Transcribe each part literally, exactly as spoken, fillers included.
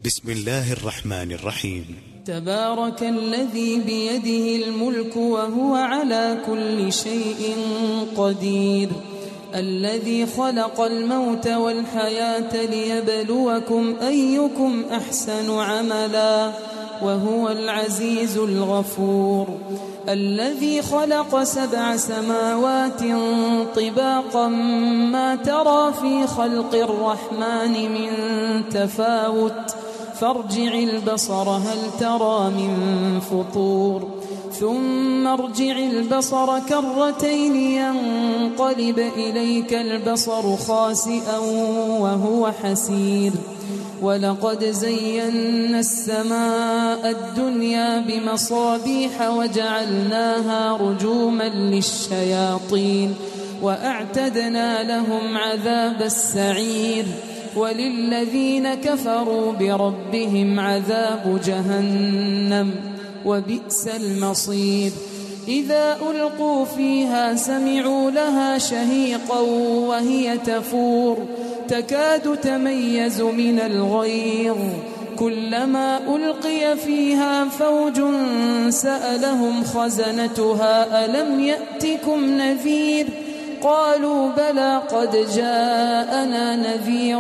بسم الله الرحمن الرحيم. تبارك الذي بيده الملك وهو على كل شيء قدير، الذي خلق الموت والحياة ليبلوكم أيكم أحسن عملا وهو العزيز الغفور، الذي خلق سبع سماوات طباقا ما ترى في خلق الرحمن من تفاوت فارجع البصر هل ترى من فطور، ثم ارجع البصر كرتين ينقلب إليك البصر خاسئا وهو حسير، ولقد زينا السماء الدنيا بمصابيح وجعلناها رجوما للشياطين وأعتدنا لهم عذاب السعير، وللذين كفروا بربهم عذاب جهنم وبئس المصير. إذا ألقوا فيها سمعوا لها شهيقا وهي تفور تكاد تميز من الغيظ، كلما ألقي فيها فوج سألهم خزنتها ألم يأتكم نذير، قالوا بلى قد جاءنا نذير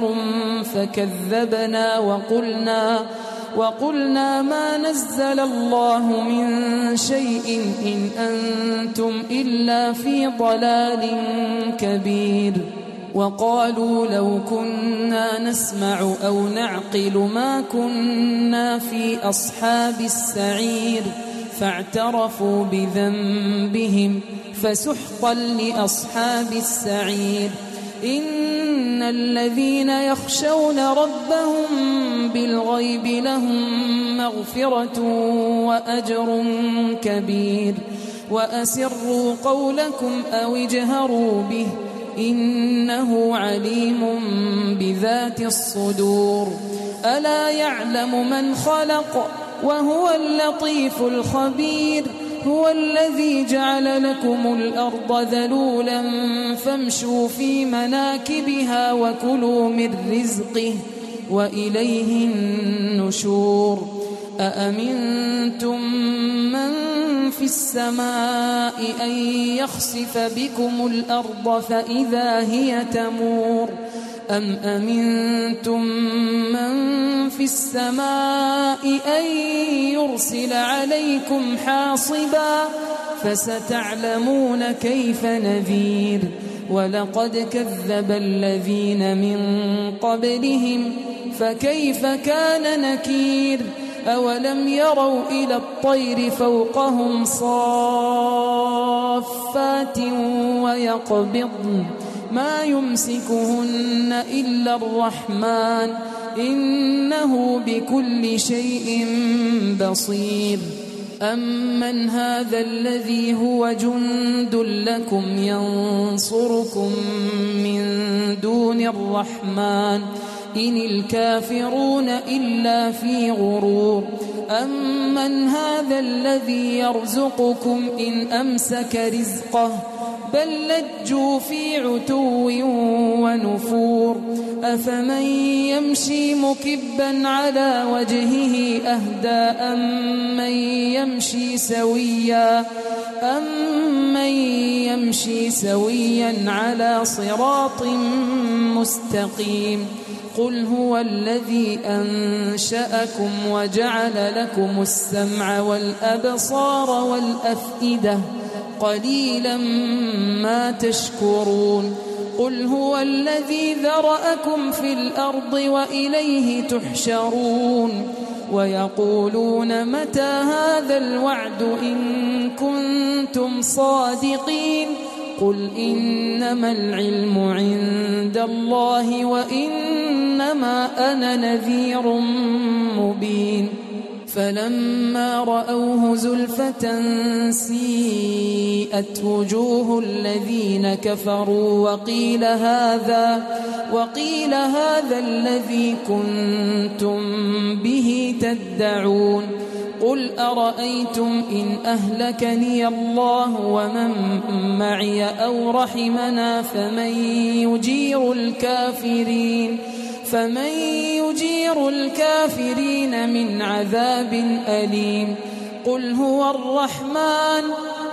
فكذبنا وقلنا وقلنا ما نزل الله من شيء إن أنتم إلا في ضلال كبير، وقالوا لو كنا نسمع أو نعقل ما كنا في أصحاب السعير، فاعترفوا بذنبهم فسحقا لأصحاب السعير. إن الذين يخشون ربهم بالغيب لهم مغفرة وأجر كبير، وأسروا قولكم أو اجهروا به إنه عليم بذات الصدور. ألا يعلم من خلق وهو اللطيف الخبير، هو الذي جعل لكم الأرض ذلولا فامشوا في مناكبها وكلوا من رزقه وإليه النشور. أأمنتم من في السماء أن يخسف بكم الأرض فإذا هي تمور، أم أمنتم من في السماء أن يرسل عليكم حاصبا فستعلمون كيف نذير. ولقد كذب الذين من قبلهم فكيف كان نكير. أولم يروا إلى الطير فوقهم صافات ويقبضن ما يمسكهن إلا الرحمن إنه بكل شيء بصير. أمن هذا الذي هو جند لكم ينصركم من دون الرحمن إن الكافرون إلا في غرور. أمن هذا الذي يرزقكم إن أمسك رزقه بل لجوا في عتو ونفور. أفمن يمشي مكبا على وجهه أهدى أمن يمشي سويا أمن يمشي سويا على صراط مستقيم. قل هو الذي أنشأكم وجعل لكم السمع والأبصار والأفئدة قليلا ما تشكرون. قل هو الذي ذرأكم في الأرض وإليه تحشرون. ويقولون متى هذا الوعد إن كنتم صادقين. قل إنما العلم عند الله وإنما أنا نذير مبين. فلما رأوه زلفة سيئت وجوه الذين كفروا وقيل هذا وقيل هذا الذي كنتم به تدعون. قل أرأيتم إن أهلكني الله ومن معي أو رحمنا فمن يجير الكافرين فمن يجير الكافرين من عذاب أليم قل هو الرحمن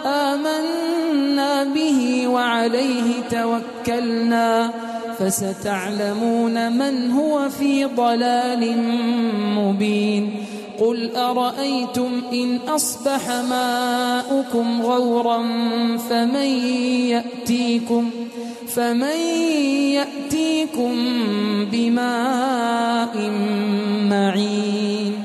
آمنا به وعليه توكلنا فستعلمون من هو في ضلال مبين قل أرأيتم إن أصبح ماؤكم غورا فمن يأتيكم فمن يأتيكم بماء معين